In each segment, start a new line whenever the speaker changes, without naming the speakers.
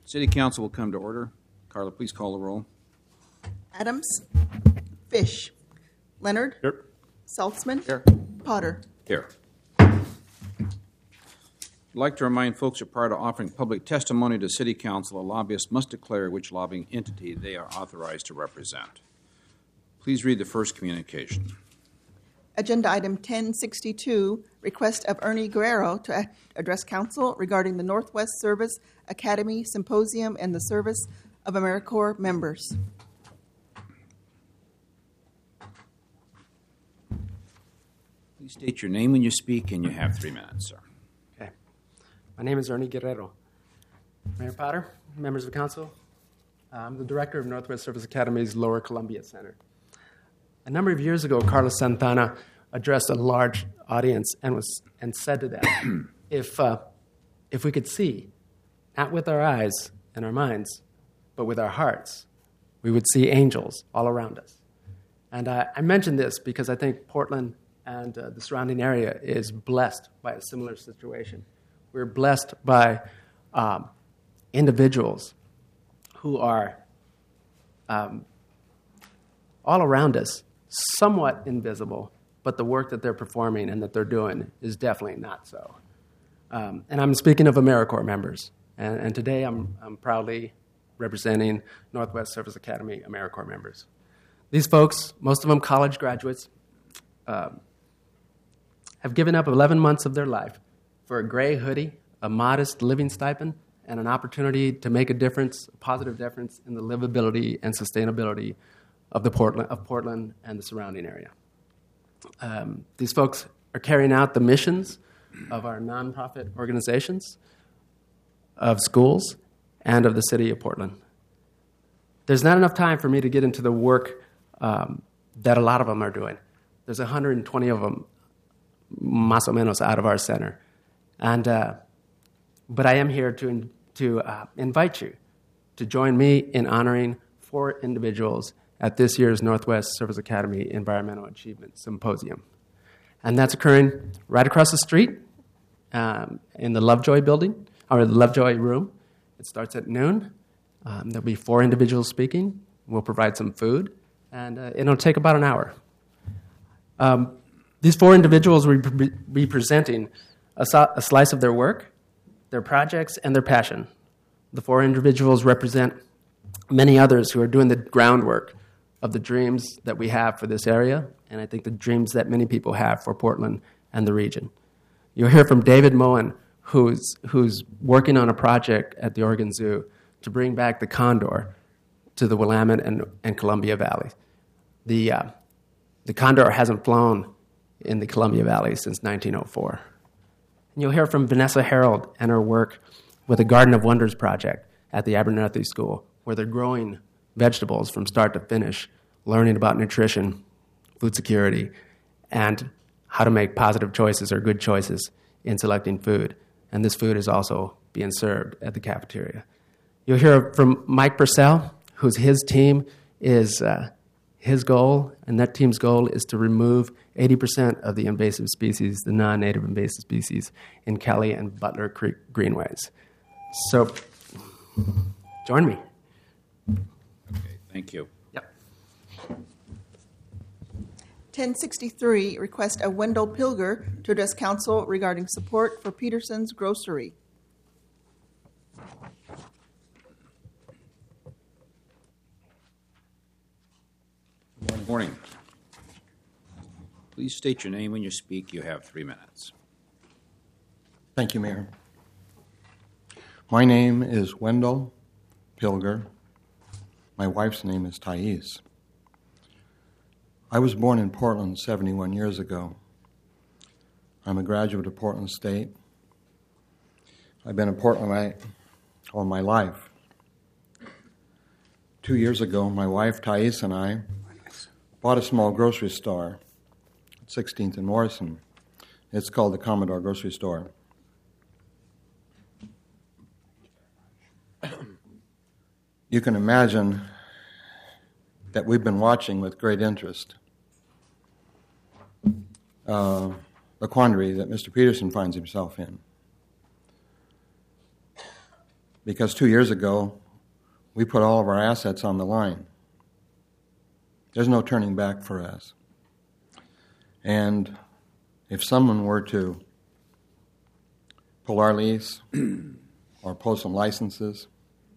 City Council will come to order. Carla, please call the roll.
Adams. Fish. Leonard.
Here.
Saltzman.
Here.
Potter.
Here. I'd like to remind folks that prior to offering public testimony to City Council, a lobbyist must declare which lobbying entity they are authorized to represent. Please read the first communication.
Agenda item 1062, request of Ernie Guerrero to address council regarding the Northwest Service Academy Symposium and the service of AmeriCorps members.
Please state your name when you speak, and you have 3 minutes, sir.
Okay. My name is Ernie Guerrero. Mayor Potter, members of council, I'm the director of Northwest Service Academy's Lower Columbia Center. A number of years ago, Carlos Santana addressed a large audience and said to them, if we could see, not with our eyes and our minds, but with our hearts, we would see angels all around us. And I mention this because I think Portland and the surrounding area is blessed by a similar situation. We're blessed by individuals who are all around us, somewhat invisible, but the work that they're performing and that they're doing is definitely not so. And I'm speaking of AmeriCorps members. And today I'm proudly representing Northwest Service Academy AmeriCorps members. These folks, most of them college graduates, have given up 11 months of their life for a gray hoodie, a modest living stipend, and an opportunity to make a difference, a positive difference in the livability and sustainability of Portland and the surrounding area. These folks are carrying out the missions of our nonprofit organizations, of schools, and of the city of Portland. There's not enough time for me to get into the work that a lot of them are doing. There's 120 of them, más o menos, out of our center. But I am here to invite you to join me in honoring 4 individuals at this year's Northwest Service Academy Environmental Achievement Symposium. And that's occurring right across the street in the Lovejoy building, or the Lovejoy room. It starts at noon. There'll be 4 individuals speaking. We'll provide some food, and it'll take about an hour. These 4 individuals will be presenting a slice of their work, their projects, and their passion. The 4 individuals represent many others who are doing the groundwork of the dreams that we have for this area, and I think the dreams that many people have for Portland and the region. You'll hear from David Moen, who's working on a project at the Oregon Zoo to bring back the condor to the Willamette and Columbia Valley. The condor hasn't flown in the Columbia Valley since 1904. And you'll hear from Vanessa Harold and her work with the Garden of Wonders project at the Abernathy School, where they're growing vegetables from start to finish, learning about nutrition, food security, and how to make positive choices or good choices in selecting food. And this food is also being served at the cafeteria. You'll hear from Mike Purcell, his team is, his goal, and that team's goal is to remove 80% of the invasive species, the non-native invasive species, in Kelly and Butler Creek greenways. So, join me.
Okay, thank you.
Yep.
1063, request of Wendell Pilger to address council regarding support for Peterson's Grocery.
Good morning. Please state your name when you speak. You have 3 minutes.
Thank you, Mayor. My name is Wendell Pilger. My wife's name is Thais. I was born in Portland 71 years ago. I'm a graduate of Portland State. I've been in Portland all my life. 2 years ago, my wife Thais and I bought a small grocery store at 16th and Morrison. It's called the Commodore Grocery Store. You can imagine that we've been watching with great interest the quandary that Mr. Peterson finds himself in. because 2 years ago, we put all of our assets on the line. There's no turning back for us. And if someone were to pull our lease or pull some licenses,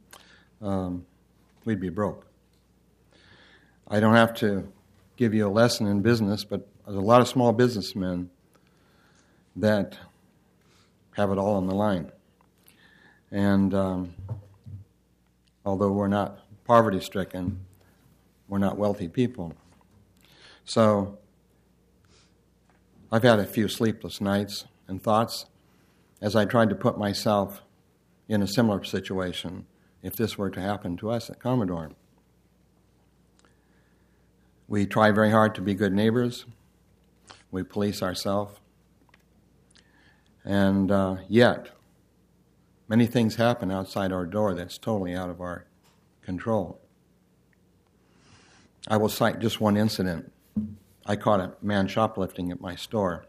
we'd be broke. I don't have to give you a lesson in business, but there's a lot of small businessmen that have it all on the line. And although we're not poverty-stricken, we're not wealthy people. So I've had a few sleepless nights and thoughts as I tried to put myself in a similar situation if this were to happen to us at Commodore. We try very hard to be good neighbors. We police ourselves. And yet, many things happen outside our door that's totally out of our control. I will cite just one incident. I caught a man shoplifting at my store.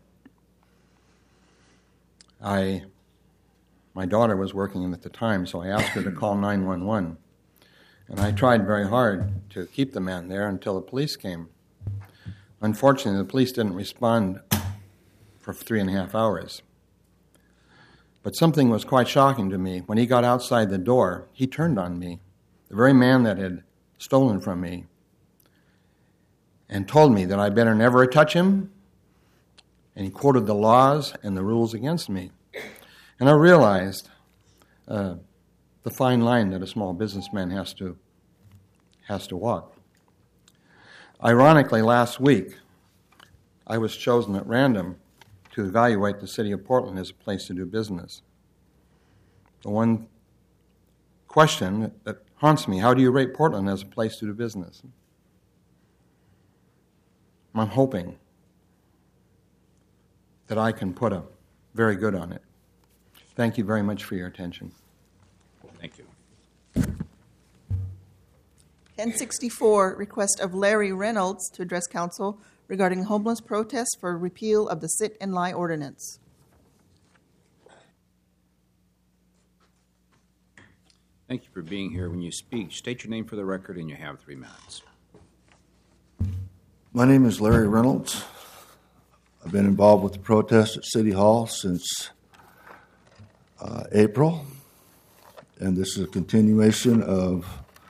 My daughter was working at the time, so I asked her to call 911. And I tried very hard to keep the man there until the police came. Unfortunately, the police didn't respond for 3.5 hours. But something was quite shocking to me. When he got outside the door, he turned on me, the very man that had stolen from me, and told me that I better never touch him. And he quoted the laws and the rules against me. And I realized the fine line that a small businessman has to walk. Ironically, last week, I was chosen at random to evaluate the city of Portland as a place to do business. The one question that haunts me, how do you rate Portland as a place to do business? I'm hoping that I can put a very good on it. Thank you very much for your attention.
Thank you.
1064, request of Larry Reynolds to address council regarding homeless protests for repeal of the sit and lie ordinance.
Thank you for being here. When you speak, state your name for the record, and you have 3 minutes.
My name is Larry Reynolds. I've been involved with the protest at City Hall since April, and this is a continuation of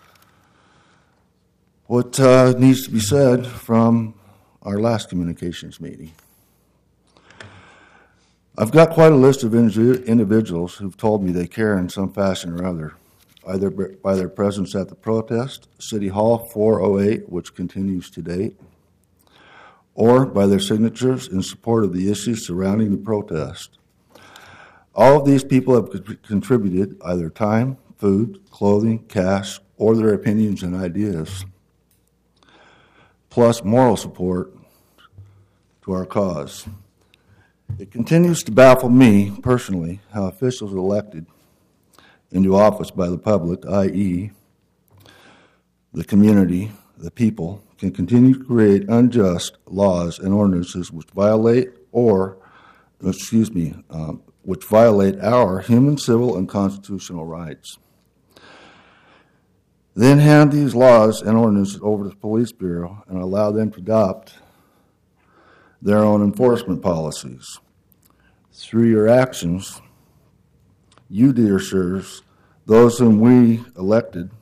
what needs to be said from our last communications meeting. I've got quite a list of individuals who've told me they care in some fashion or other, either by their presence at the protest, City Hall 408, which continues to date, or by their signatures in support of the issues surrounding the protest. All of these people have contributed either time, food, clothing, cash, or their opinions and ideas, plus moral support to our cause. It continues to baffle me personally how officials elected into office by the public, i.e., the community, the people, can continue to create unjust laws and ordinances which violate our human, civil, and constitutional rights. Then hand these laws and ordinances over to the police bureau and allow them to adopt their own enforcement policies. Through your actions, you, dear sirs, those whom we elected,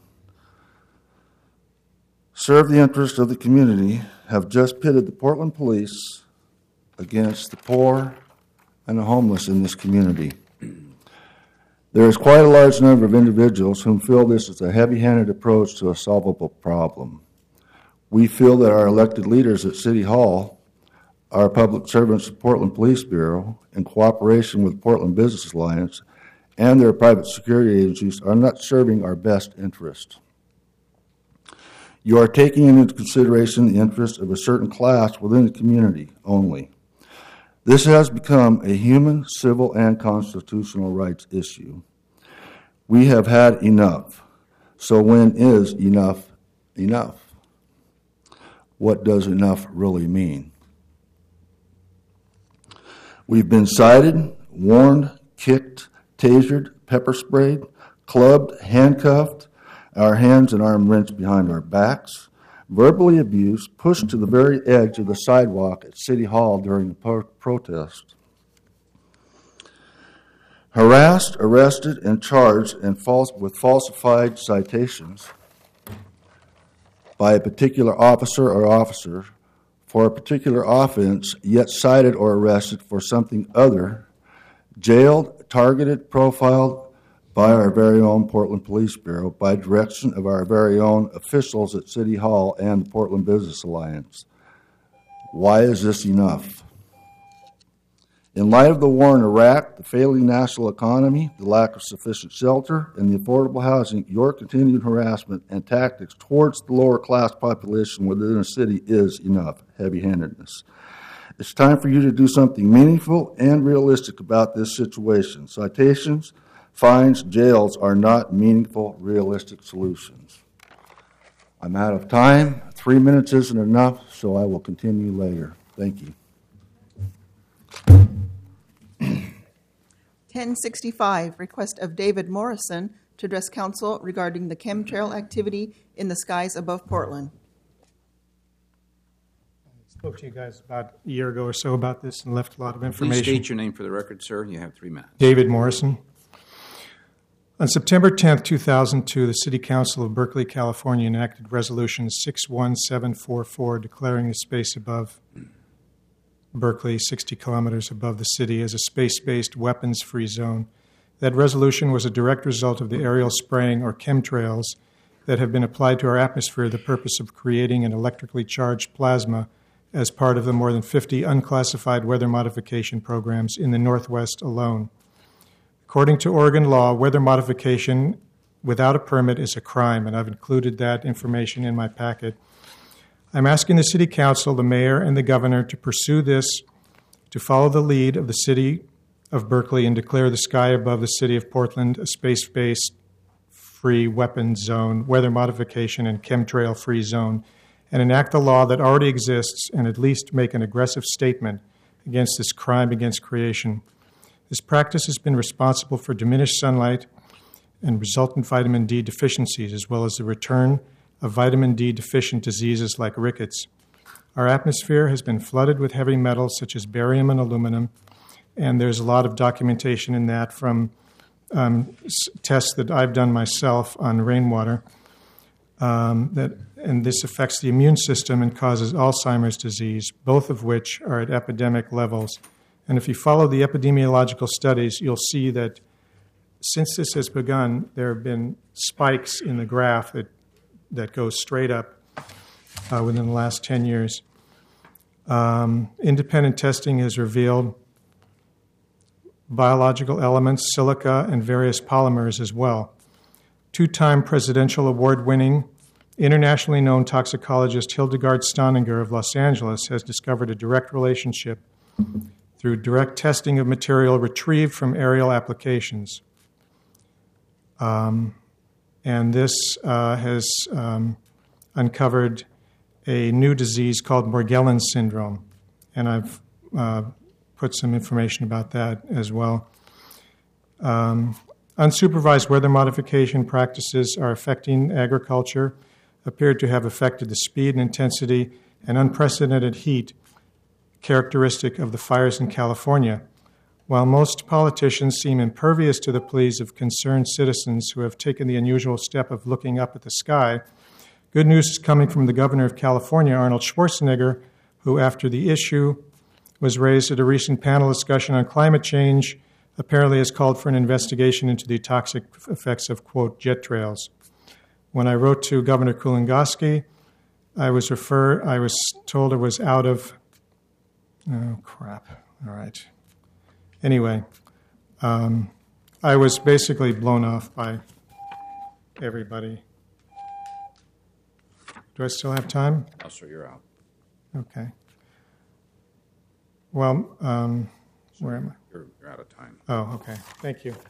serve the interests of the community, have just pitted the Portland police against the poor and the homeless in this community. There is quite a large number of individuals who feel this is a heavy-handed approach to a solvable problem. We feel that our elected leaders at City Hall, our public servants at Portland Police Bureau, in cooperation with Portland Business Alliance and their private security agencies, are not serving our best interest. You are taking into consideration the interests of a certain class within the community only. This has become a human, civil, and constitutional rights issue. We have had enough. So when is enough enough? What does enough really mean? We've been cited, warned, kicked, tasered, pepper sprayed, clubbed, handcuffed, our hands and arms wrenched behind our backs, verbally abused, pushed to the very edge of the sidewalk at City Hall during the protest, harassed, arrested, and charged with falsified citations by a particular officer or officer for a particular offense, yet cited or arrested for something other, jailed, targeted, profiled by our very own Portland Police Bureau by direction of our very own officials at City Hall and the Portland Business Alliance. Why is this enough? In light of the war in Iraq, the failing national economy, the lack of sufficient shelter, and the affordable housing, your continued harassment and tactics towards the lower class population within the city is enough heavy-handedness. It's time for you to do something meaningful and realistic about this situation. Citations, fines, jails are not meaningful, realistic solutions. I'm out of time. 3 minutes isn't enough, so I will continue later. Thank you.
1065, request of David Morrison to address council regarding the chemtrail activity in the skies above Portland.
I spoke to you guys about a year ago or so about this and left a lot of
Please
information.
state your name for the record, sir. You have 3 minutes.
David Morrison. On September 10th, 2002, the City Council of Berkeley, California enacted Resolution 61744 declaring the space above Berkeley, 60 kilometers above the city, as a space-based weapons-free zone. That resolution was a direct result of the aerial spraying or chemtrails that have been applied to our atmosphere for the purpose of creating an electrically charged plasma as part of the more than 50 unclassified weather modification programs in the Northwest alone. According to Oregon law, weather modification without a permit is a crime, and I've included that information in my packet. I'm asking the City Council, the Mayor, and the Governor to pursue this, to follow the lead of the City of Berkeley and declare the sky above the City of Portland a space-based free weapons zone, weather modification, and chemtrail-free zone, and enact the law that already exists and at least make an aggressive statement against this crime against creation. This practice has been responsible for diminished sunlight and resultant vitamin D deficiencies, as well as the return of vitamin D deficient diseases like rickets. Our atmosphere has been flooded with heavy metals such as barium and aluminum, and there's a lot of documentation in that from tests that I've done myself on rainwater, and this affects the immune system and causes Alzheimer's disease, both of which are at epidemic levels. And if you follow the epidemiological studies, you'll see that since this has begun, there have been spikes in the graph that goes straight up within the last 10 years. Independent testing has revealed biological elements, silica, and various polymers as well. Two-time presidential award-winning, internationally known toxicologist Hildegard Stauninger of Los Angeles has discovered a direct relationship through direct testing of material retrieved from aerial applications. And this has uncovered a new disease called Morgellons syndrome. And I've put some information about that as well. Unsupervised weather modification practices are affecting agriculture, appear to have affected the speed and intensity and unprecedented heat characteristic of the fires in California. While most politicians seem impervious to the pleas of concerned citizens who have taken the unusual step of looking up at the sky, good news is coming from the governor of California, Arnold Schwarzenegger, who, after the issue was raised at a recent panel discussion on climate change, apparently has called for an investigation into the toxic effects of, quote, jet trails. When I wrote to Governor Kulongoski, I was told it was out of... Oh, crap. All right. Anyway, I was basically blown off by everybody. Do I still have time?
No, sir, you're out.
Okay. Well, where am I?
You're out of time.
Oh, okay. Thank you.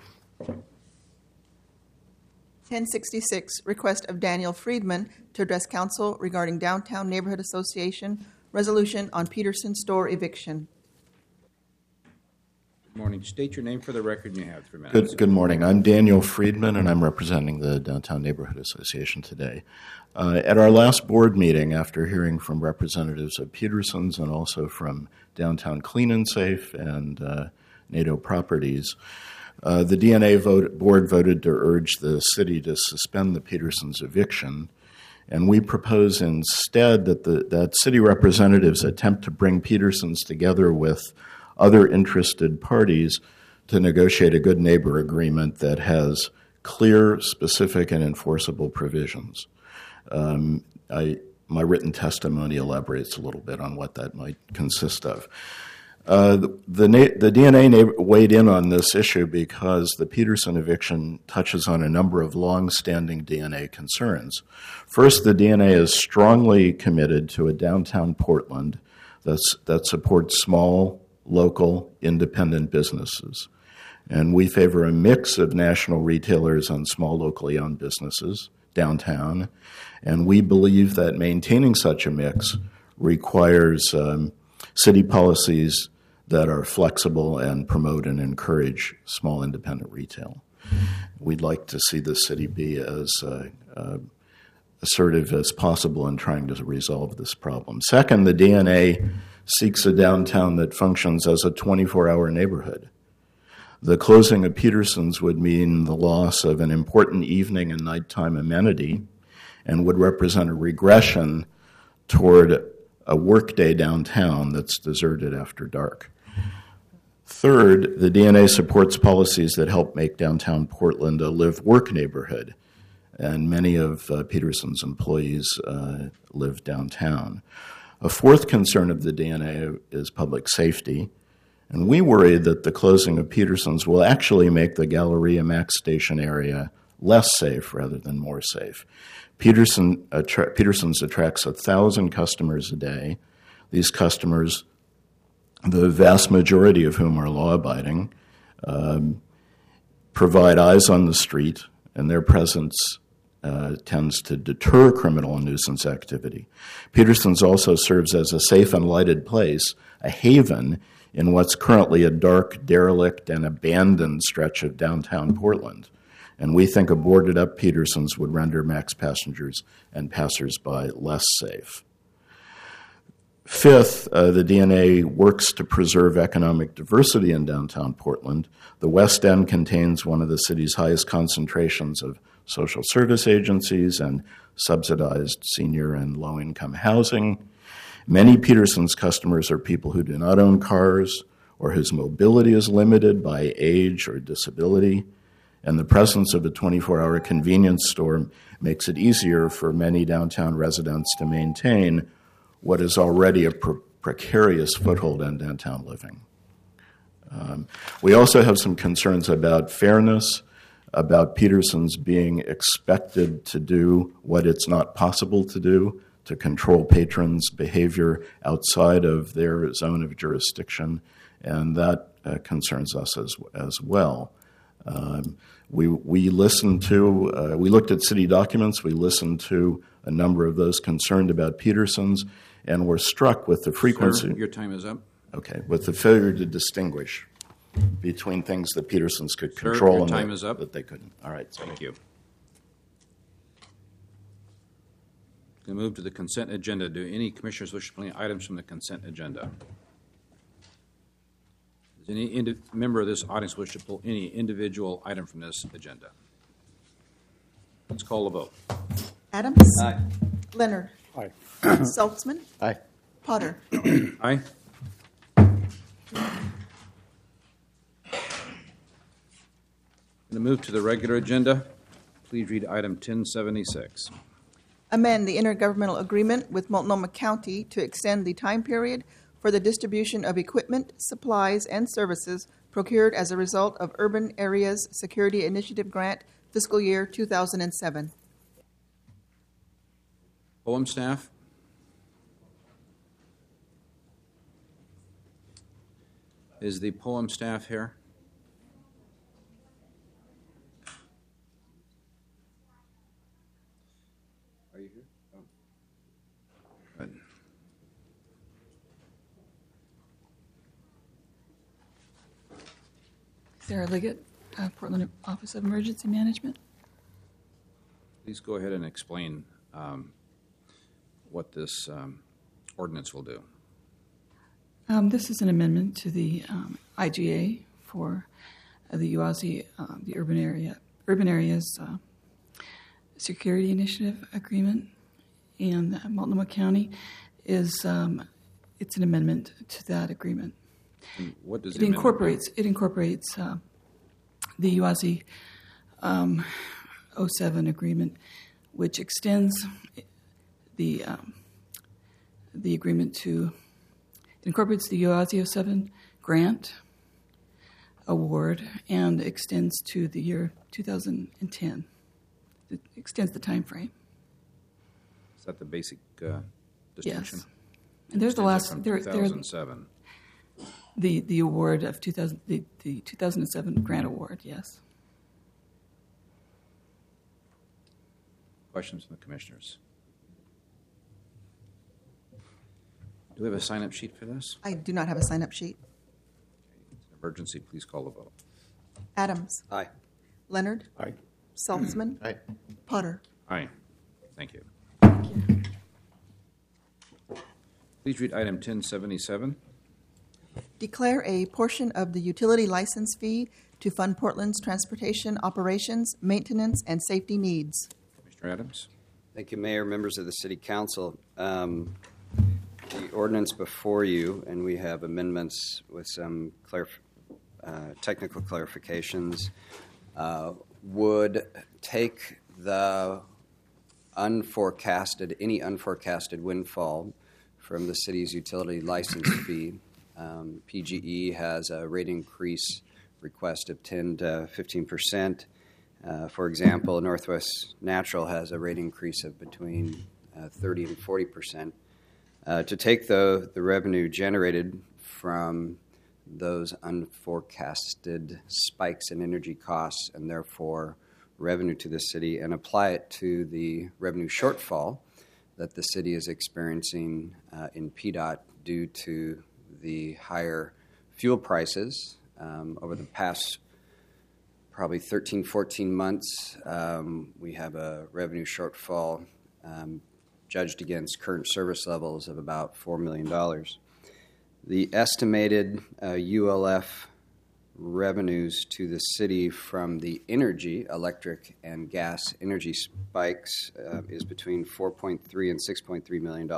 1066, request of Daniel Friedman to address council regarding Downtown Neighborhood Association resolution on Peterson store eviction.
Good Morning. State your name for the record, and you have 3 minutes.
Good morning. I'm Daniel Friedman, and I'm representing the Downtown Neighborhood Association today. At our last board meeting, after hearing from representatives of Peterson's and also from Downtown Clean and Safe and NATO Properties, the DNA board voted to urge the city to suspend the Peterson's eviction, and we propose instead that city representatives attempt to bring Peterson's together with other interested parties to negotiate a good neighbor agreement that has clear, specific, and enforceable provisions. My written testimony elaborates a little bit on what that might consist of. The DNA weighed in on this issue because the Peterson eviction touches on a number of long-standing DNA concerns. First, the DNA is strongly committed to a downtown Portland that supports small, local, independent businesses. And we favor a mix of national retailers and small, locally owned businesses downtown. And we believe that maintaining such a mix requires city policies that are flexible and promote and encourage small, independent retail. We'd like to see the city be as assertive as possible in trying to resolve this problem. Second, the DNA seeks a downtown that functions as a 24-hour neighborhood. The closing of Peterson's would mean the loss of an important evening and nighttime amenity and would represent a regression toward a workday downtown that's deserted after dark. Third, the DNA supports policies that help make downtown Portland a live-work neighborhood, and many of Peterson's employees live downtown. A fourth concern of the DNA is public safety, and we worry that the closing of Peterson's will actually make the Galleria Max Station area less safe rather than more safe. Peterson's attracts 1,000 customers a day. These customers, the vast majority of whom are law-abiding, provide eyes on the street, and their presence tends to deter criminal and nuisance activity. Peterson's also serves as a safe and lighted place, a haven in what's currently a dark, derelict, and abandoned stretch of downtown Portland. And we think a boarded-up Peterson's would render Max passengers and passersby less safe. Fifth, the DNA works to preserve economic diversity in downtown Portland. The West End contains one of the city's highest concentrations of social service agencies and subsidized senior and low-income housing. Many Peterson's customers are people who do not own cars or whose mobility is limited by age or disability, and the presence of a 24-hour convenience store makes it easier for many downtown residents to maintain what is already a precarious foothold in downtown living. We also have some concerns about fairness, about Peterson's being expected to do what it's not possible to do, to control patrons' behavior outside of their zone of jurisdiction, and that concerns us as well. We looked at city documents, we listened to a number of those concerned about Peterson's, and were struck with the frequency.
Sir, your time is up.
Okay, with the failure to distinguish between things that Peterson's could
Sir,
control
your
and
time is up.
that they couldn't. All right, sorry.
Thank you. We move to the consent agenda. Do any commissioners wish to pull any items from the consent agenda? Does any member of this audience wish to pull any individual item from this agenda? Let's call the vote.
Adams?
Aye.
Leonard?
Aye.
Saltzman?
Aye.
Potter?
Aye. Going to move to the regular agenda. Please read item 1076.
Amend the intergovernmental agreement with Multnomah County to extend the time period for the distribution of equipment, supplies, and services procured as a result of Urban Areas Security Initiative Grant fiscal year 2007.
Poem staff? Is the poem staff here? Are you here? Oh. Good.
Sarah Liggett, Portland Office of Emergency Management.
Please go ahead and explain what this ordinance will do.
This is an amendment to the IGA for the UASI, the Urban Areas Security Initiative Agreement, and Multnomah County is it's an amendment to that agreement.
And what does
It incorporates the UASI 07 agreement, which extends the agreement to. It incorporates the UASI 07 grant award and extends to the year 2010. It extends the time frame.
Is that the basic distinction?
Yes. And there's the last.
From
There,
2007.
the award of 2000, the 2007 grant award. Yes.
Questions from the commissioners? Do we have a sign-up sheet for this?
I do not have a sign-up sheet.
It's an emergency. Please call the vote.
Adams.
Aye.
Leonard.
Aye.
Saltzman.
Aye.
Potter.
Aye. Thank you. Please read item 1077.
Declare a portion of the utility license fee to fund Portland's transportation operations, maintenance, and safety needs.
Commissioner Adams.
Thank you, Mayor, members of the City Council. The ordinance before you, and we have amendments with some technical clarifications, would take the any unforecasted windfall from the city's utility license fee. PGE has a rate increase request of 10 to 15%. For example, Northwest Natural has a rate increase of between 30 and 40%. To take the revenue generated from those unforecasted spikes in energy costs and therefore revenue to the city and apply it to the revenue shortfall that the city is experiencing in PDOT due to the higher fuel prices over the past probably 13, 14 months. We have a revenue shortfall judged against current service levels of about $4 million. The estimated ULF revenues to the city from the energy, electric and gas energy spikes is between $4.3 and $6.3 million.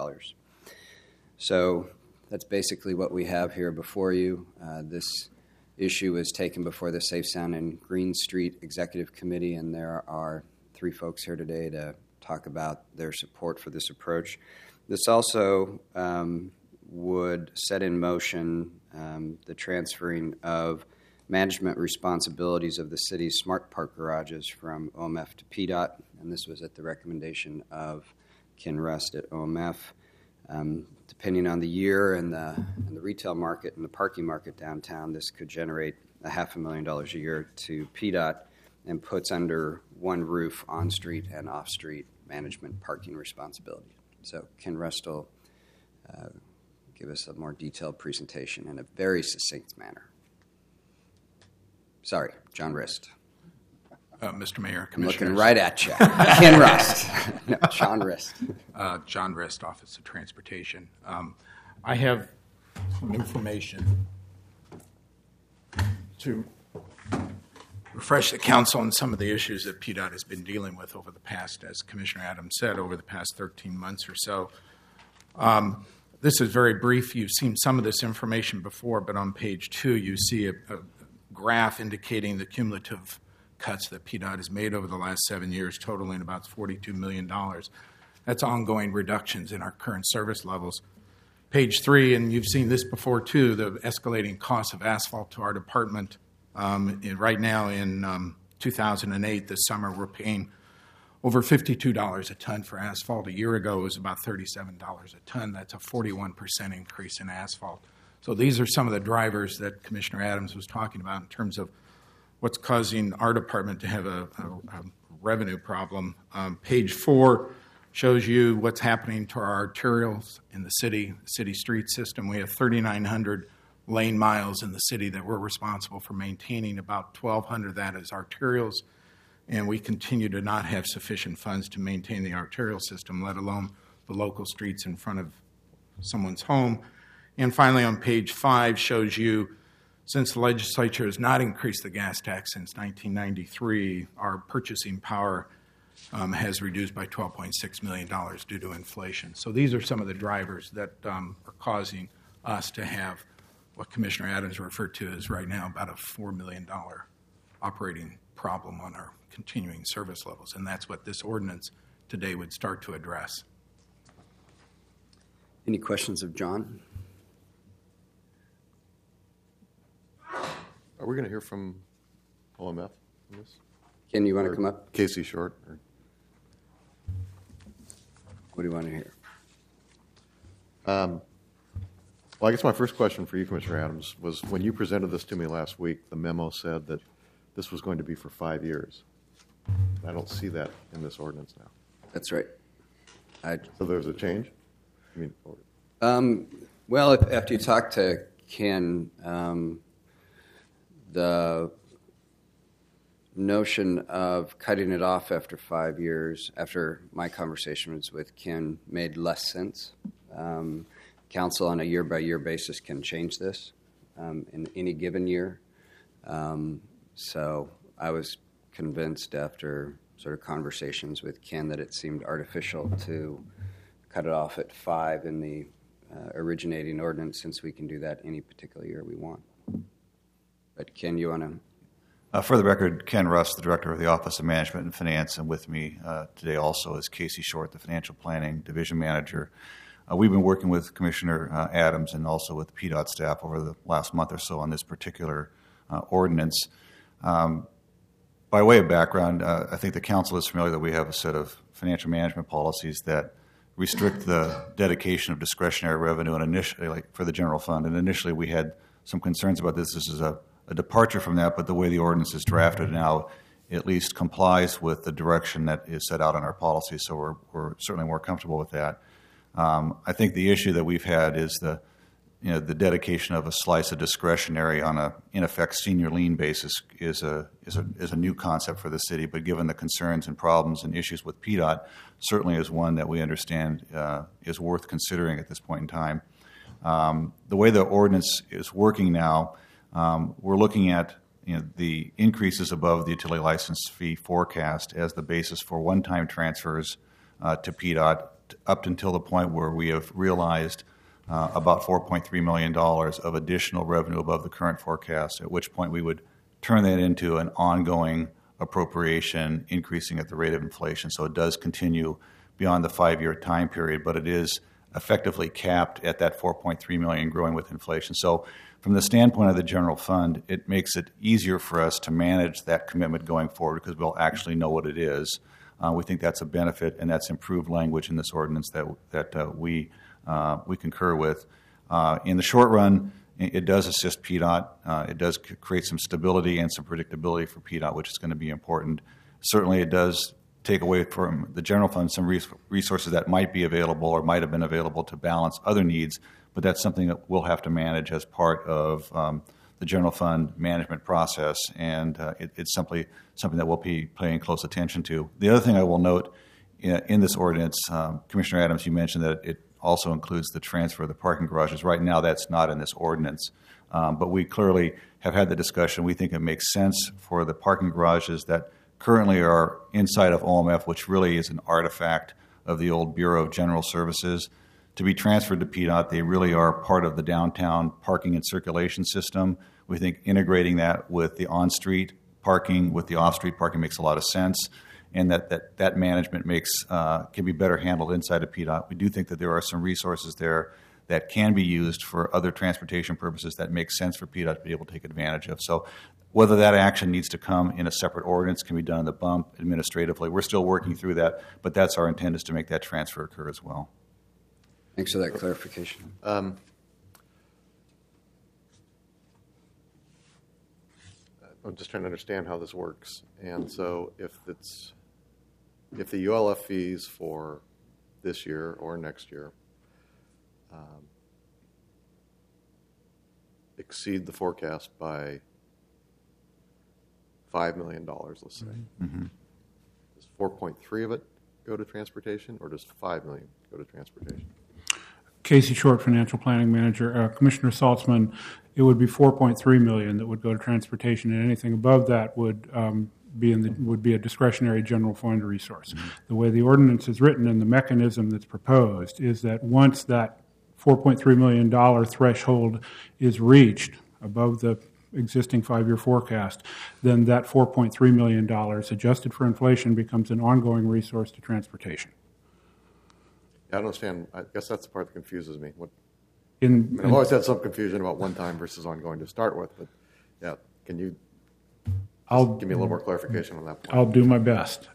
So that's basically what we have here before you. This issue is taken before the Safe Sound and Green Street Executive Committee, and there are 3 folks here today to talk about their support for this approach. This also would set in motion the transferring of management responsibilities of the city's smart park garages from OMF to PDOT, and this was at the recommendation of Ken Rust at OMF. Depending on the year and the retail market and the parking market downtown, this could generate $500,000 a year to PDOT and puts under one roof on-street and off-street management parking responsibility. So Ken Rust will give us a more detailed presentation in a very succinct manner. Sorry, John Rist.
Mr. Mayor,
I'm
Commissioners.
looking right at you. Ken Rust. No, John Rist.
John Rist, Office of Transportation. I have some information to refresh the council on some of the issues that PDOT has been dealing with over the past, as Commissioner Adams said, over the past 13 months or so. This is very brief. You've seen some of this information before, but on page 2 you see a graph indicating the cumulative cuts that PDOT has made over the last 7 years, totaling about $42 million. That's ongoing reductions in our current service levels. Page 3, and you've seen this before too, the escalating cost of asphalt to our department. Right now in 2008, this summer, we're paying over $52 a ton for asphalt. A year ago, it was about $37 a ton. That's a 41% increase in asphalt. So these are some of the drivers that Commissioner Adams was talking about in terms of what's causing our department to have a revenue problem. Page 4 shows you what's happening to our arterials in the city street system. We have 3,900 lane miles in the city that we're responsible for maintaining. About 1,200 of that is arterials, and we continue to not have sufficient funds to maintain the arterial system, let alone the local streets in front of someone's home. And finally, on page 5 shows you, since the legislature has not increased the gas tax since 1993, our purchasing power has reduced by $12.6 million due to inflation. So these are some of the drivers that are causing us to have what Commissioner Adams referred to as right now about a $4 million operating problem on our continuing service levels. And that's what this ordinance today would start to address.
Any questions of John?
Are we going to hear from OMF on this?
Ken, you want to come up?
Casey Short?
What do you want to hear?
Well, I guess my first question for you, Commissioner Adams, was when you presented this to me last week, the memo said that this was going to be for 5 years. I don't see that in this ordinance now.
That's right.
So there's a change?
Well, after you talk to Ken, the notion of cutting it off after 5 years, after my conversations with Ken, made less sense. Council on a year-by-year basis can change this in any given year. So I was convinced after sort of conversations with Ken that it seemed artificial to cut it off at 5 in the originating ordinance, since we can do that any particular year we want. But Ken, you want to?
For the record, Ken Russ, the Director of the Office of Management and Finance, and with me today also is Casey Short, the Financial Planning Division Manager. We've been working with Commissioner Adams and also with PDOT staff over the last month or so on this particular ordinance. By way of background, I think the Council is familiar that we have a set of financial management policies that restrict the dedication of discretionary revenue and initially, like for the general fund. And initially we had some concerns about this. This is a departure from that, but the way the ordinance is drafted now at least complies with the direction that is set out in our policy, so we're certainly more comfortable with that. I think the issue that we've had is the dedication of a slice of discretionary on a, in effect, senior lien basis is a new concept for the city, but given the concerns and problems and issues with PDOT, certainly is one that we understand is worth considering at this point in time. The way the ordinance is working now, we're looking at the increases above the utility license fee forecast as the basis for one-time transfers to PDOT up until the point where we have realized about $4.3 million of additional revenue above the current forecast, at which point we would turn that into an ongoing appropriation increasing at the rate of inflation. So it does continue beyond the 5-year time period, but it is effectively capped at that $4.3 million growing with inflation. So from the standpoint of the general fund, it makes it easier for us to manage that commitment going forward because we'll actually know what it is. We think that's a benefit, and that's improved language in this ordinance that we concur with. In the short run, it does assist PDOT. It does create some stability and some predictability for PDOT, which is going to be important. Certainly, it does take away from the general fund some resources that might be available or might have been available to balance other needs, but that's something that we'll have to manage as part of the general fund management process, and it's simply something that we'll be paying close attention to. The other thing I will note in this ordinance, Commissioner Adams, you mentioned that it also includes the transfer of the parking garages. Right now, that's not in this ordinance, but we clearly have had the discussion. We think it makes sense for the parking garages that currently are inside of OMF, which really is an artifact of the old Bureau of General Services, to be transferred to PDOT. They really are part of the downtown parking and circulation system. We think integrating that with the on-street parking, with the off-street parking makes a lot of sense, and that management can be better handled inside of PDOT. We do think that there are some resources there that can be used for other transportation purposes that make sense for PDOT to be able to take advantage of. So whether that action needs to come in a separate ordinance, can be done on the bump administratively, we're still working through that, but that's our intent, is to make that transfer occur as well.
Thanks for that clarification.
I'm just trying to understand how this works. And so if the ULF fees for this year or next year exceed the forecast by $5 million, let's say, does 4.3 of it go to transportation, or does 5 million go to transportation?
Casey Short, Financial Planning Manager. Commissioner Saltzman, it would be 4.3 million that would go to transportation, and anything above that would be a discretionary general fund resource. The way the ordinance is written and the mechanism that's proposed is that once that $4.3 million threshold is reached above the existing 5-year forecast, then that $4.3 million adjusted for inflation becomes an ongoing resource to transportation.
I don't understand. I guess that's the part that confuses me.
I've
always had some confusion about one-time versus ongoing to start with, but yeah, can you give me a little more clarification on that point?
I'll do my best.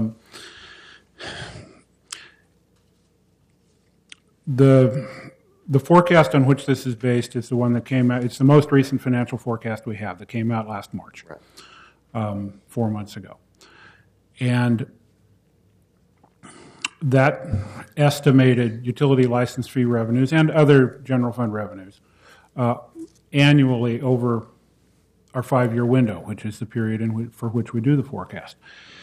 The forecast on which this is based is the one that came out. It's the most recent financial forecast we have that came out last March, 4 months ago. And that estimated utility license fee revenues and other general fund revenues annually over our 5-year window, which is the period for which we do the forecast.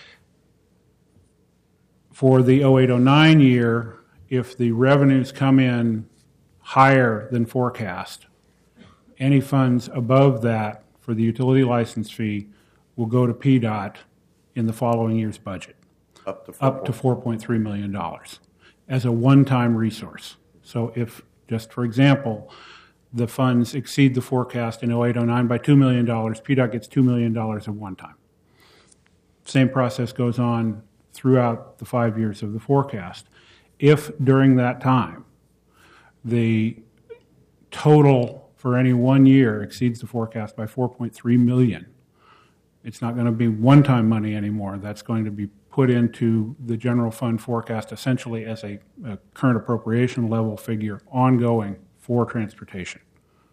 For the 08-09 year, if the revenues come in higher than forecast, any funds above that for the utility license fee will go to PDOT in the following year's budget. Up to $4.3 million as a one-time resource. So if, just for example, the funds exceed the forecast in 08-09 by $2 million, PDOT gets $2 million at one time. Same process goes on throughout the 5 years of the forecast. If during that time the total for any 1 year exceeds the forecast by $4.3 million, it's not going to be one-time money anymore. That's going to be put into the general fund forecast essentially as a current appropriation level figure ongoing for transportation.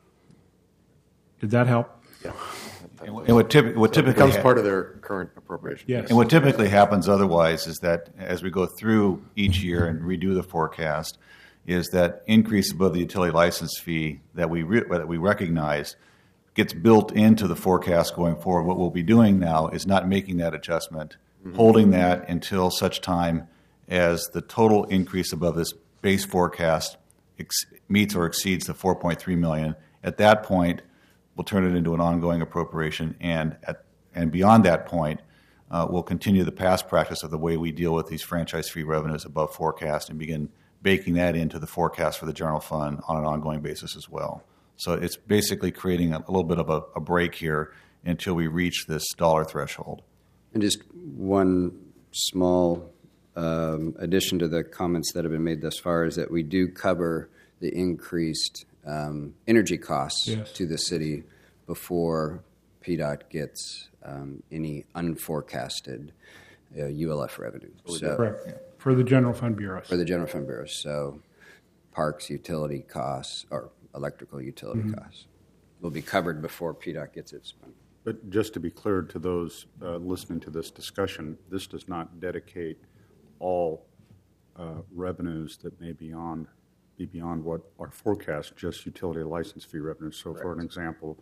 Did that help?
Yeah.
And what typically
becomes part of their current appropriation.
Yes.
And what typically happens otherwise is that as we go through each year and redo the forecast, is that increase above the utility license fee that we recognize gets built into the forecast going forward. What we'll be doing now is not making that adjustment, holding that until such time as the total increase above this base forecast meets or exceeds the $4.3 million. At that point, we'll turn it into an ongoing appropriation, and beyond that point, we'll continue the past practice of the way we deal with these franchise fee revenues above forecast and begin baking that into the forecast for the general fund on an ongoing basis as well. So it's basically creating a little bit of a break here until we reach this dollar threshold.
And just one small addition to the comments that have been made thus far is that we do cover the increased energy costs to the city before PDOT gets any unforecasted ULF revenue.
Correct. For the general fund bureaus.
For the general fund bureaus. So parks utility costs or electrical utility costs will be covered before PDOT gets its money.
But just to be clear to those listening to this discussion, this does not dedicate all revenues that may be beyond what our forecast, just utility license fee revenues. So, for an example,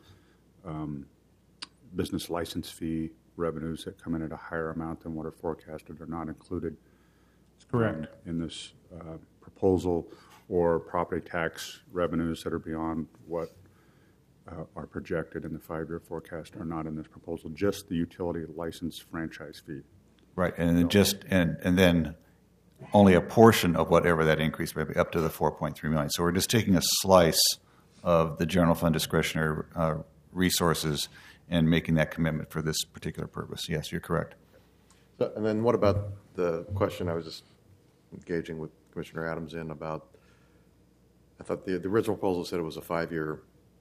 business license fee revenues that come in at a higher amount than what are forecasted are not included.
Correct.
In this proposal, or property tax revenues that are beyond what are projected in the 5-year forecast are not in this proposal. Just the utility license franchise fee.
Right, and then only a portion of whatever that increase may be, up to the $4.3 million. So we're just taking a slice of the general fund discretionary resources and making that commitment for this particular purpose. Yes, you're correct.
So, and then what about the question I was just engaging with Commissioner Adams in about, I thought the original proposal said it was a 5-year,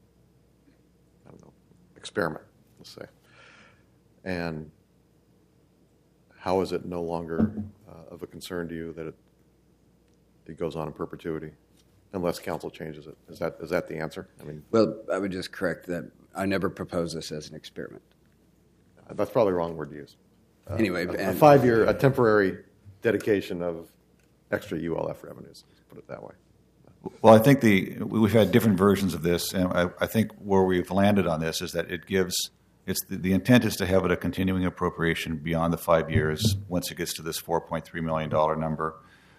experiment, let's say. And how is it no longer of a concern to you that it goes on in perpetuity unless council changes it? Is that the answer?
Well, I would just correct that I never proposed this as an experiment.
That's probably the wrong word to use.
Anyway,
a 5-year, a temporary dedication of extra ULF revenues. Let's put it that way.
Well, I think we've had different versions of this, and I think where we've landed on this is that it gives. The intent is to have it a continuing appropriation beyond the 5 years once it gets to this $4.3 million number.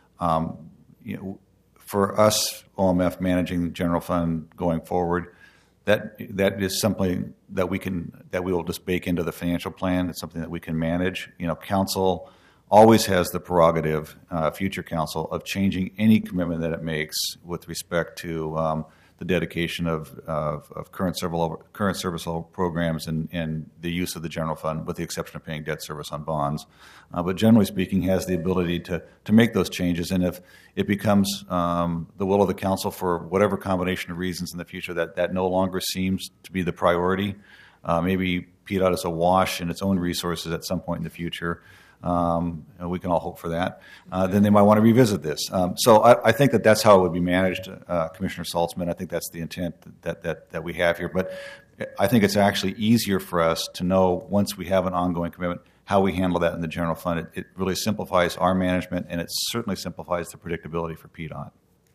For us, OMF managing the general fund going forward, that is something that we will just bake into the financial plan. It's something that we can manage. Council always has the prerogative, future council, of changing any commitment that it makes with respect to the dedication of current service level programs and the use of the general fund, with the exception of paying debt service on bonds. But generally speaking, has the ability to make those changes. And if it becomes the will of the council for whatever combination of reasons in the future that no longer seems to be the priority, maybe PDOT is awash in its own resources at some point in the future. We can all hope for that. Then they might want to revisit this. So I think that's how it would be managed, Commissioner Saltzman. I think that's the intent that we have here. But I think it's actually easier for us to know, once we have an ongoing commitment, how we handle that in the general fund. It really simplifies our management, and it certainly simplifies the predictability for PDOT.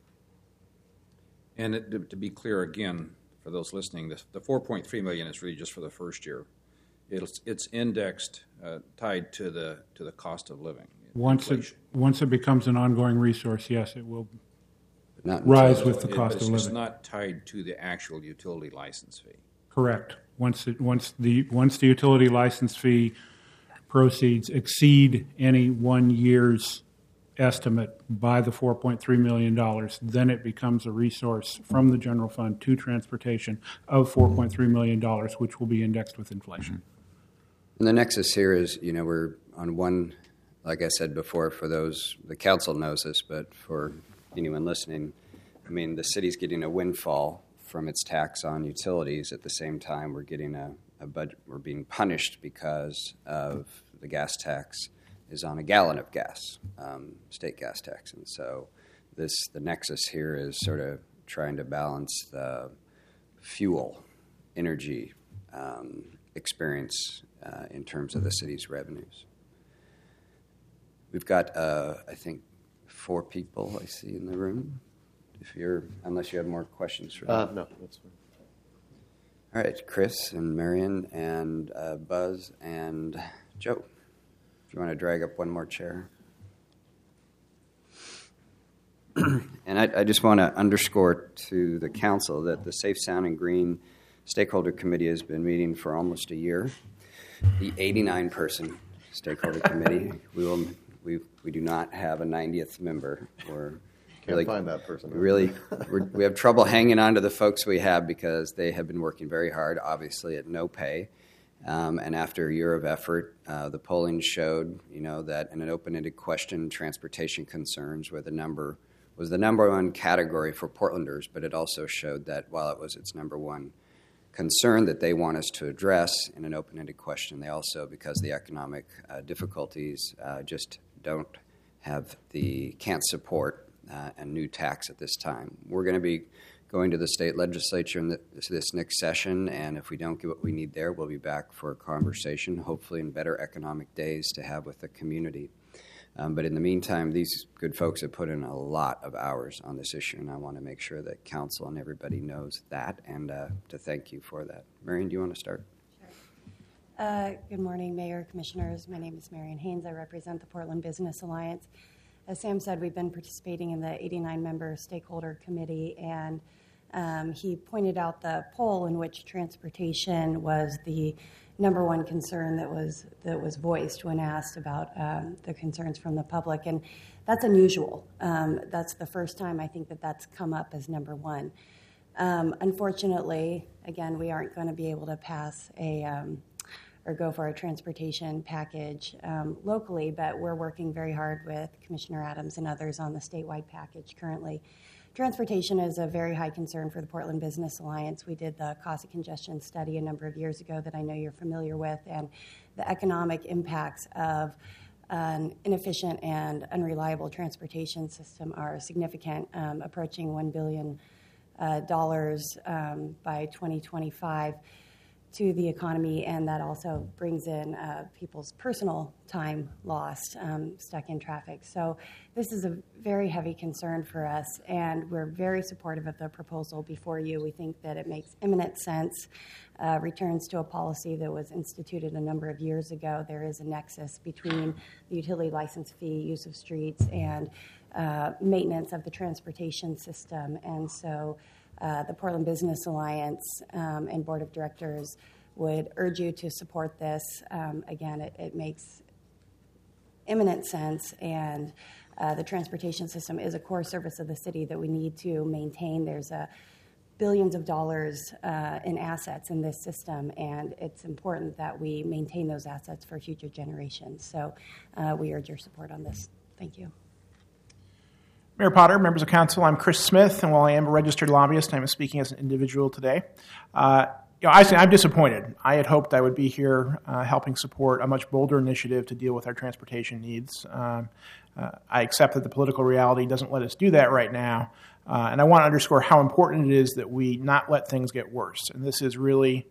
And to be clear again, for those listening, the $4.3 million is really just for the first year. It's indexed, tied to the cost of living.
Once it becomes an ongoing resource, yes, it will rise with the cost of living.
It's not tied to the actual utility license fee.
Correct. Once the utility license fee proceeds exceed any 1 year's estimate by the $4.3 million, then it becomes a resource from the general fund to transportation of $4.3 million, which will be indexed with inflation.
And the nexus here is, we're on one, like I said before, for those, the council knows this, but for anyone listening, the city's getting a windfall from its tax on utilities. At the same time, we're getting a budget, we're being punished because of the gas tax is on a gallon of gas, state gas tax. And so the nexus here is sort of trying to balance the fuel, energy experience in terms of the city's revenues. We've got, I think, 4 people I see in the room. Unless you have more questions for me.
No, that's fine.
All right, Chris and Marion and Buzz and Joe. If you want to drag up one more chair. And I just want to underscore to the council that the Safe, Sound, and Green Stakeholder Committee has been meeting for almost a year. The 89-person Stakeholder Committee, we do not have a 90th member.
Can't find that person.
We have trouble hanging on to the folks we have because they have been working very hard, obviously at no pay. And after a year of effort, the polling showed, that in an open-ended question, transportation concerns was the number one category for Portlanders, but it also showed that while it was its number one concern that they want us to address in an open-ended question, they also, because of the economic difficulties, just can't support a new tax at this time. We're going to be going to the state legislature in this next session, and if we don't get what we need there, we'll be back for a conversation, hopefully in better economic days to have with the community. But in the meantime, these good folks have put in a lot of hours on this issue, and I want to make sure that council and everybody knows that, and to thank you for that. Marion, do you want to start?
Sure. Good morning, Mayor, Commissioners. My name is Marion Haynes. I represent the Portland Business Alliance. As Sam said, we've been participating in the 89-member stakeholder committee, and he pointed out the poll in which transportation was the number one concern that was voiced when asked about the concerns from the public, and that's unusual. That's the first time I think that's come up as number one. Unfortunately, again, we aren't going to be able to pass or go for a transportation package locally, but we're working very hard with Commissioner Adams and others on the statewide package currently. Transportation is a very high concern for the Portland Business Alliance. We did the cost of congestion study a number of years ago that I know you're familiar with, and the economic impacts of an inefficient and unreliable transportation system are significant, approaching $1 billion by 2025. to the economy, and that also brings in people's personal time lost, stuck in traffic. So this is a very heavy concern for us, and we're very supportive of the proposal before you. We think that it makes eminent sense, returns to a policy that was instituted a number of years ago. There is a nexus between the utility license fee, use of streets, and maintenance of the transportation system. And so the Portland Business Alliance and Board of Directors would urge you to support this. Again, it makes eminent sense, and the transportation system is a core service of the city that we need to maintain. There's billions of dollars in assets in this system, and it's important that we maintain those assets for future generations. So we urge your support on this. Thank you.
Mayor Potter, members of council, I'm Chris Smith, and while I am a registered lobbyist, I'm speaking as an individual today. I'm disappointed. I had hoped I would be here helping support a much bolder initiative to deal with our transportation needs. I accept that the political reality doesn't let us do that right now, and I want to underscore how important it is that we not let things get worse. And this is really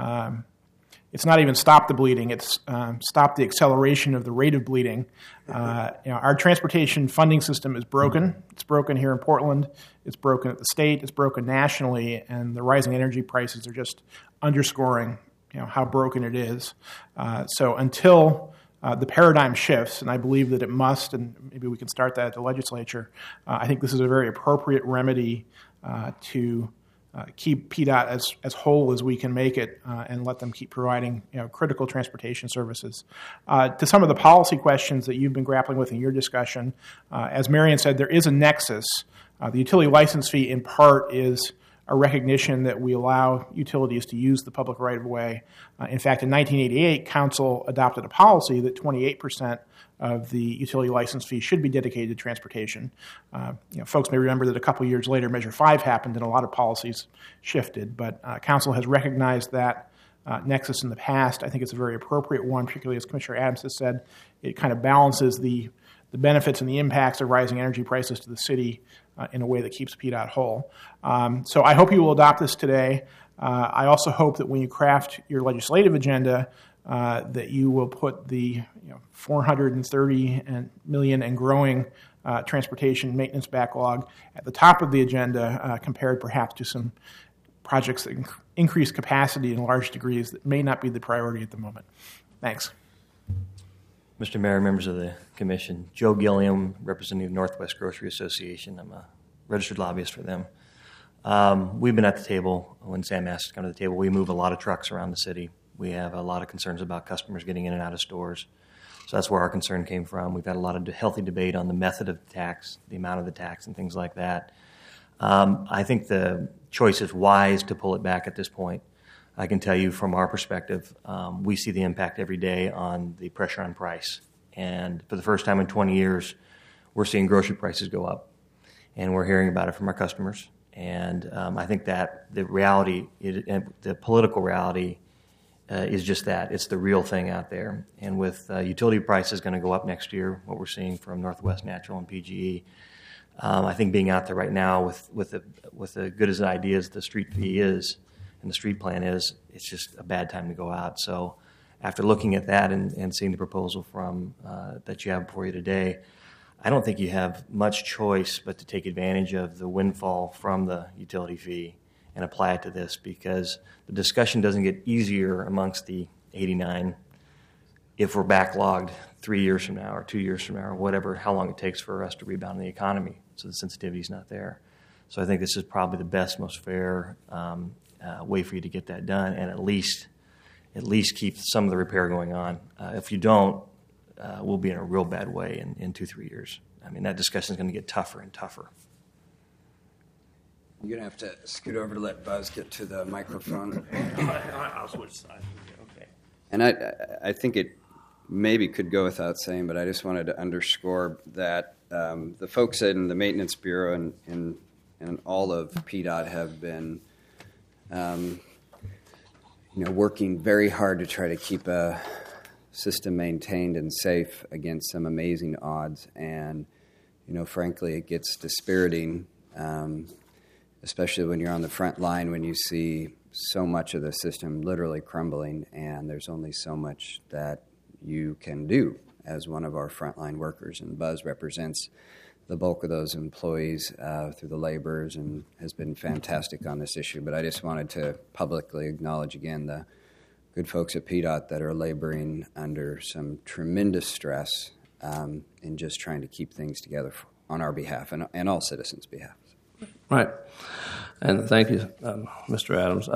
it's not even stop the bleeding, it's stop the acceleration of the rate of bleeding. Our transportation funding system is broken. It's broken here in Portland. It's broken at the state. It's broken nationally. And the rising energy prices are just underscoring how broken it is. So until the paradigm shifts, and I believe that it must, and maybe we can start that at the legislature, I think this is a very appropriate remedy to keep PDOT as whole as we can make it and let them keep providing critical transportation services. To some of the policy questions that you've been grappling with in your discussion, as Marion said, there is a nexus. The utility license fee in part is a recognition that we allow utilities to use the public right-of-way. In fact, in 1988, Council adopted a policy that 28% of the utility license fee should be dedicated to transportation. Folks may remember that a couple years later, Measure 5 happened and a lot of policies shifted, but Council has recognized that nexus in the past. I think it's a very appropriate one, particularly as Commissioner Adams has said. It kind of balances the benefits and the impacts of rising energy prices to the city in a way that keeps PDOT whole. So I hope you will adopt this today. I also hope that when you craft your legislative agenda, that you will put the $430 million and growing transportation maintenance backlog at the top of the agenda, compared perhaps to some projects that increase capacity in large degrees that may not be the priority at the moment. Thanks.
Mr. Mayor, members of the commission, Joe Gilliam, representing the Northwest Grocery Association. I'm a registered lobbyist for them. We've been at the table when Sam asked us to come to the table. We move a lot of trucks around the city. We have a lot of concerns about customers getting in and out of stores. So that's where our concern came from. We've had a lot of healthy debate on the method of the tax, the amount of the tax, and things like that. I think the choice is wise to pull it back at this point. I can tell you from our perspective, we see the impact every day on the pressure on price. And for the first time in 20 years, we're seeing grocery prices go up. And we're hearing about it from our customers. And I think that the reality, the political reality, is just that. It's the real thing out there. And with utility prices going to go up next year, what we're seeing from Northwest Natural and PGE, I think being out there right now with the good as an idea as the street fee is and the street plan is, it's just a bad time to go out. So after looking at that and seeing the proposal from that you have before you today, I don't think you have much choice but to take advantage of the windfall from the utility fee and apply it to this, because the discussion doesn't get easier amongst the 89 if we're backlogged 3 years from now or 2 years from now or whatever, how long it takes for us to rebound the economy. So the sensitivity is not there. So I think this is probably the best, most fair way for you to get that done, and at least keep some of the repair going on. If you don't, we'll be in a real bad way in 2-3 years. I mean, that discussion is going to get tougher and tougher.
You're going to have to scoot over to let Buzz get to the microphone.
I'll switch sides. Okay.
And I think it maybe could go without saying, but I just wanted to underscore that the folks in the Maintenance Bureau and all of PDOT have been working very hard to try to keep a system maintained and safe against some amazing odds. And, frankly, it gets dispiriting, especially when you're on the front line, when you see so much of the system literally crumbling, and there's only so much that you can do as one of our frontline workers. And Buzz represents the bulk of those employees through the laborers and has been fantastic on this issue. But I just wanted to publicly acknowledge again the good folks at PDOT that are laboring under some tremendous stress in just trying to keep things together on our behalf and all citizens' behalf.
Right. And thank you, Mr. Adams.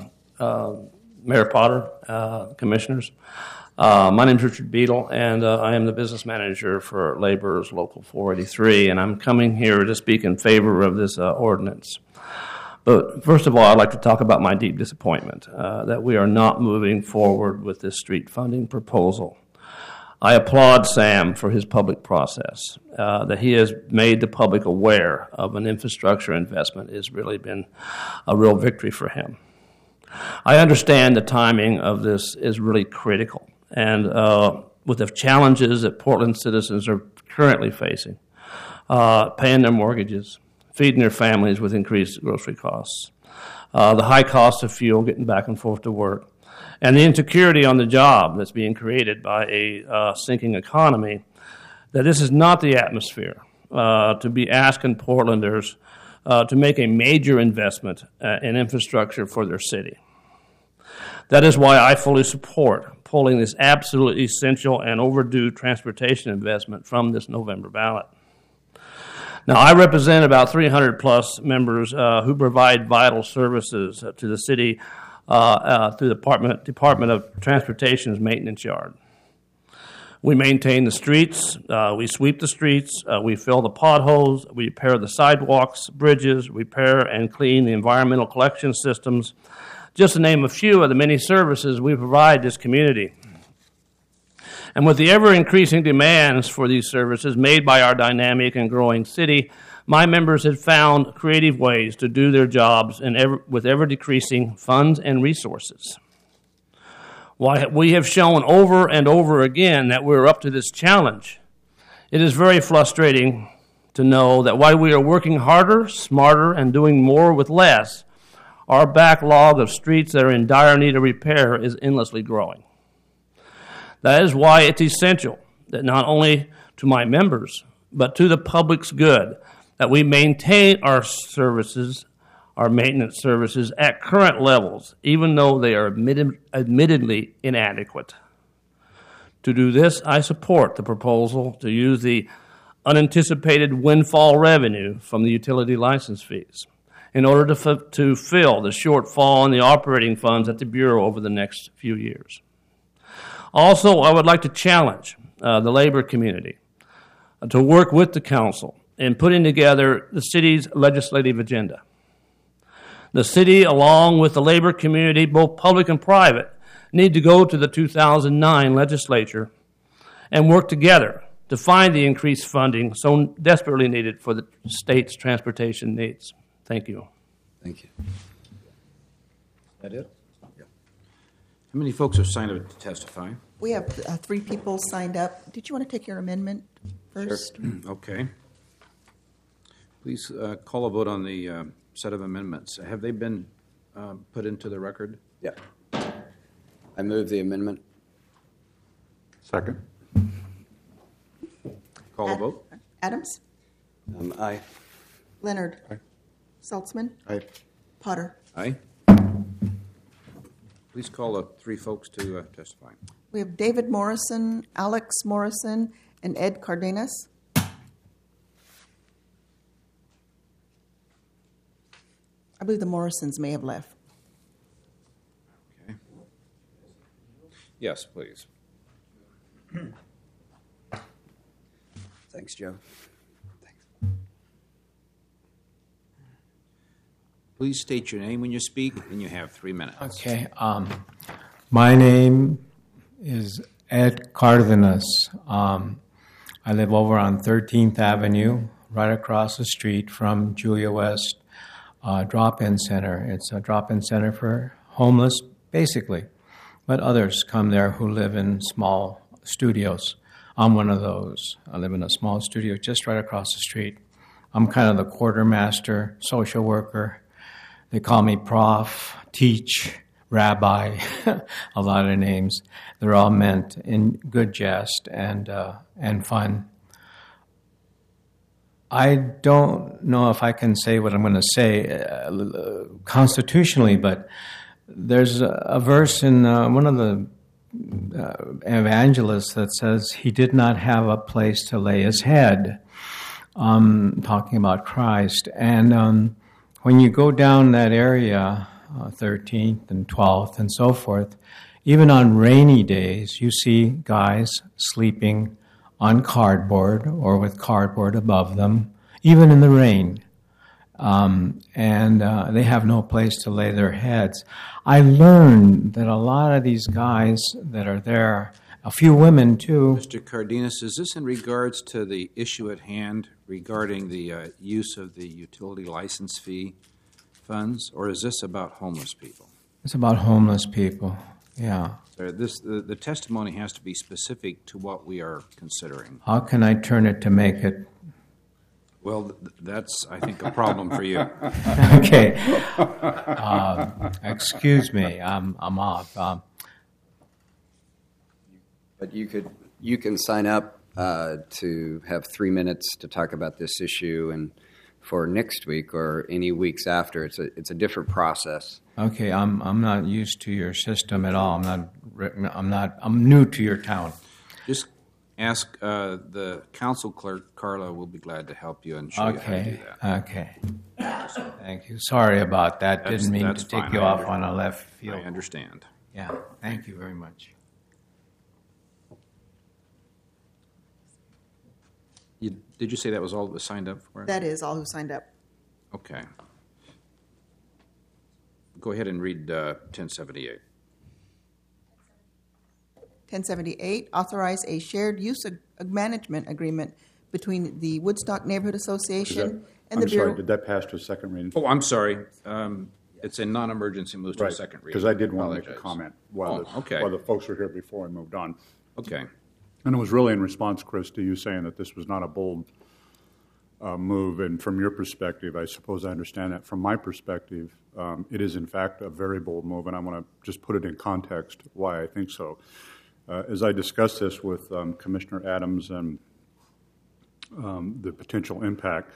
Mayor Potter, commissioners. My name is Richard Beadle, and I am the business manager for Laborers Local 483, and I'm coming here to speak in favor of this ordinance. But first of all, I'd like to talk about my deep disappointment that we are not moving forward with this street funding proposal. I applaud Sam for his public process. That he has made the public aware of an infrastructure investment has really been a real victory for him. I understand the timing of this is really critical, and with the challenges that Portland citizens are currently facing, paying their mortgages, feeding their families with increased grocery costs, the high cost of fuel getting back and forth to work, and the insecurity on the job that's being created by a sinking economy, that this is not the atmosphere to be asking Portlanders to make a major investment in infrastructure for their city. That is why I fully support pulling this absolutely essential and overdue transportation investment from this November ballot. Now, I represent about 300-plus members who provide vital services to the city through the Department of Transportation's maintenance yard. We maintain the streets, we sweep the streets, we fill the potholes, we repair the sidewalks, bridges, repair and clean the environmental collection systems, just to name a few of the many services we provide this community. And with the ever-increasing demands for these services made by our dynamic and growing city, my members have found creative ways to do their jobs with ever-decreasing funds and resources. While we have shown over and over again that we're up to this challenge, it is very frustrating to know that while we are working harder, smarter, and doing more with less, our backlog of streets that are in dire need of repair is endlessly growing. That is why it's essential that not only to my members, but to the public's good, that we maintain our services, our maintenance services, at current levels, even though they are admittedly inadequate. To do this, I support the proposal to use the unanticipated windfall revenue from the utility license fees in order to fill the shortfall in the operating funds at the Bureau over the next few years. Also, I would like to challenge the labor community to work with the council in putting together the city's legislative agenda. The city, along with the labor community, both public and private, need to go to the 2009 legislature and work together to find the increased funding so desperately needed for the state's transportation needs. Thank you.
Thank you.
That it? Yeah. How many folks have signed up to testify?
We have 3 people signed up. Did you want to take your amendment first?
Sure. Okay. Please call a vote on the set of amendments. Have they been put into the record?
Yeah. I move the amendment.
Second.
Call a vote.
Adams?
Aye.
Leonard?
Aye.
Saltzman?
Aye.
Potter?
Aye. Please call the 3 folks to testify.
We have David Morrison, Alex Morrison, and Ed Cardenas. I believe the Morrisons may have left.
Okay. Yes, please.
Thanks, Joe.
Please state your name when you speak, and you have 3 minutes.
Okay. My name is Ed Cardenas. I live over on 13th Avenue, right across the street from Julia West Drop-In Center. It's a drop-in center for homeless, basically, but others come there who live in small studios. I'm one of those. I live in a small studio just right across the street. I'm kind of the quartermaster, social worker, They call me prof, teach, rabbi, a lot of names. They're all meant in good jest and fun. I don't know if I can say what I'm going to say constitutionally, but there's a verse in one of the evangelists that says he did not have a place to lay his head, talking about Christ. And when you go down that area, 13th and 12th and so forth, even on rainy days, you see guys sleeping on cardboard or with cardboard above them, even in the rain. And they have no place to lay their heads. I learned that a lot of these guys that are there, a few women too.
Mr. Cardenas, is this in regards to the issue at hand regarding the use of the utility license fee funds, or is this about homeless people?
It's about homeless people, yeah.
The testimony has to be specific to what we are considering.
How can I turn it to make it?
Well, that's, I think, a problem for you.
Okay. Excuse me, I'm off.
But you can sign up to have 3 minutes to talk about this issue, and for next week or any weeks after, it's a different process.
Okay, I'm not used to your system at all. I'm new to your town.
Just ask the council clerk, Carla, will be glad to help you and show you how to do that.
Okay. Thank you. Sorry about that. Didn't mean to take you off on a left field.
I understand.
Yeah, thank you very much.
Did you say that was all that was signed up for?
That is all who signed up.
Okay. Go ahead and read 1078.
1078, authorize a shared use management agreement between the Woodstock Neighborhood Association and the Bureau.
Sorry, did that pass to a second reading?
Oh, I'm sorry. It's a non-emergency, moves to a second reading.
Because I did want to make a comment while the folks were here before I moved on.
Okay.
And it was really in response, Chris, to you saying that this was not a bold move. And from your perspective, I suppose I understand that. From my perspective, it is, in fact, a very bold move. And I want to just put it in context why I think so. As I discussed this with Commissioner Adams and the potential impact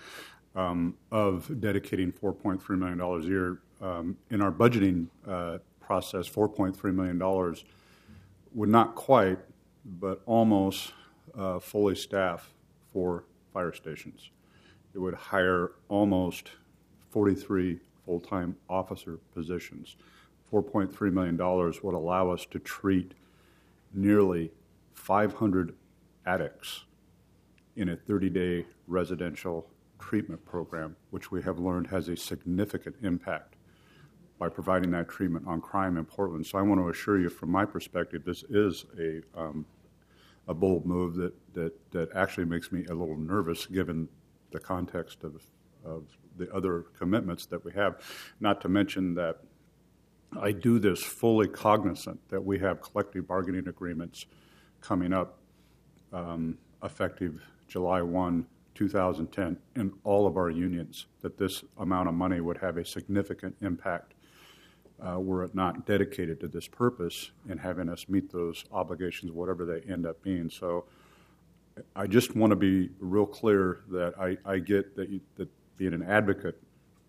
of dedicating $4.3 million a year, in our budgeting process, $4.3 million would not quite, but almost fully staff 4 fire stations. It would hire almost 43 full-time officer positions. $4.3 million would allow us to treat nearly 500 addicts in a 30-day residential treatment program, which we have learned has a significant impact by providing that treatment on crime in Portland. So I want to assure you, from my perspective, this is a bold move that actually makes me a little nervous, given the context of the other commitments that we have. Not to mention that I do this fully cognizant that we have collective bargaining agreements coming up effective July 1, 2010, in all of our unions, that this amount of money would have a significant impact were it not dedicated to this purpose and having us meet those obligations, whatever they end up being. So I just want to be real clear that I get that, that being an advocate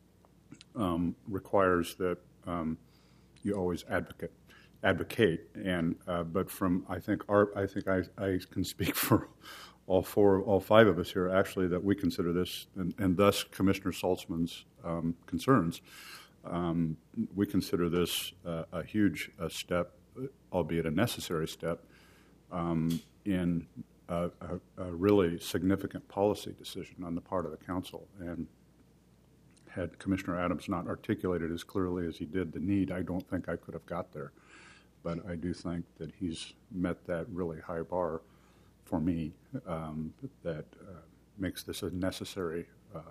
requires that you always advocate, and but from I think I can speak for all 5 of us here actually, that we consider this, and thus Commissioner Saltzman's concerns. We consider this a huge step, albeit a necessary step, in a really significant policy decision on the part of the council. And had Commissioner Adams not articulated as clearly as he did the need, I don't think I could have got there. But I do think that he's met that really high bar for me that makes this a necessary,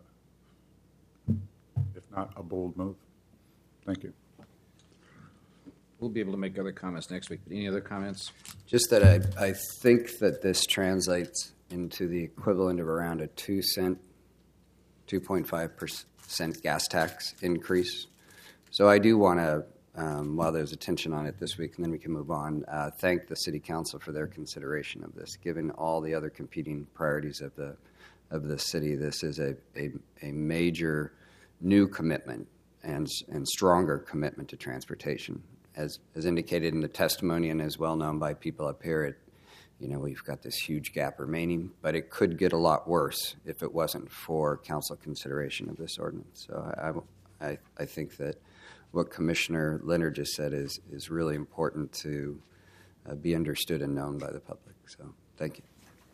if not a bold move. Thank you.
We'll be able to make other comments next week. But any other comments?
Just that I think that this translates into the equivalent of around a 2.5% gas tax increase So I do want to, while there's attention on it this week, and then we can move on, thank the City Council for their consideration of this. Given all the other competing priorities of the city, this is a major new commitment and stronger commitment to transportation. As indicated in the testimony and as well known by people up here, we've got this huge gap remaining, but it could get a lot worse if it wasn't for council consideration of this ordinance. So I think that what Commissioner Leonard just said is really important to be understood and known by the public. So thank you.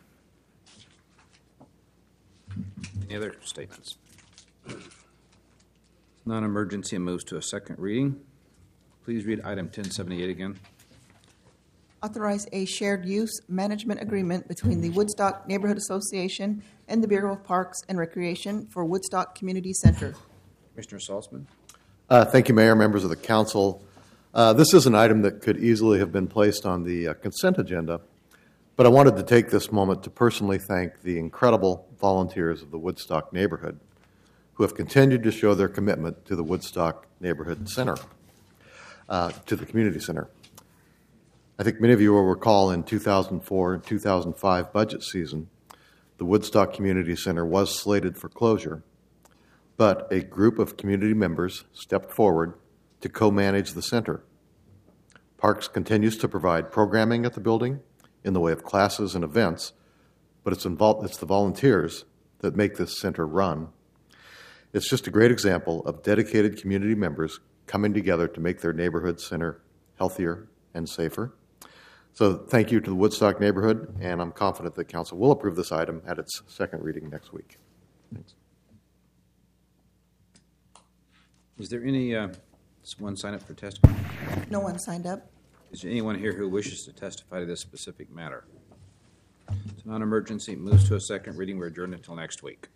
Any other statements? Non-emergency and moves to a second reading. Please read item 1078 again.
Authorize a shared use management agreement between the Woodstock Neighborhood Association and the Bureau of Parks and Recreation for Woodstock Community Center.
Commissioner Salzman.
Thank you, Mayor, members of the council. This is an item that could easily have been placed on the consent agenda, but I wanted to take this moment to personally thank the incredible volunteers of the Woodstock neighborhood who have continued to show their commitment to the Woodstock Neighborhood Center, to the community center. I think many of you will recall in 2004 and 2005 budget season, the Woodstock Community Center was slated for closure, but a group of community members stepped forward to co-manage the center. Parks continues to provide programming at the building in the way of classes and events, but it's the volunteers that make this center run. It's just a great example of dedicated community members coming together to make their neighborhood center healthier and safer. So thank you to the Woodstock neighborhood, and I'm confident that council will approve this item at its second reading next week. Thanks.
Is there one sign up for testimony?
No one signed up.
Is there anyone here who wishes to testify to this specific matter? It's non-emergency. Moves to a second reading. We're adjourned until next week.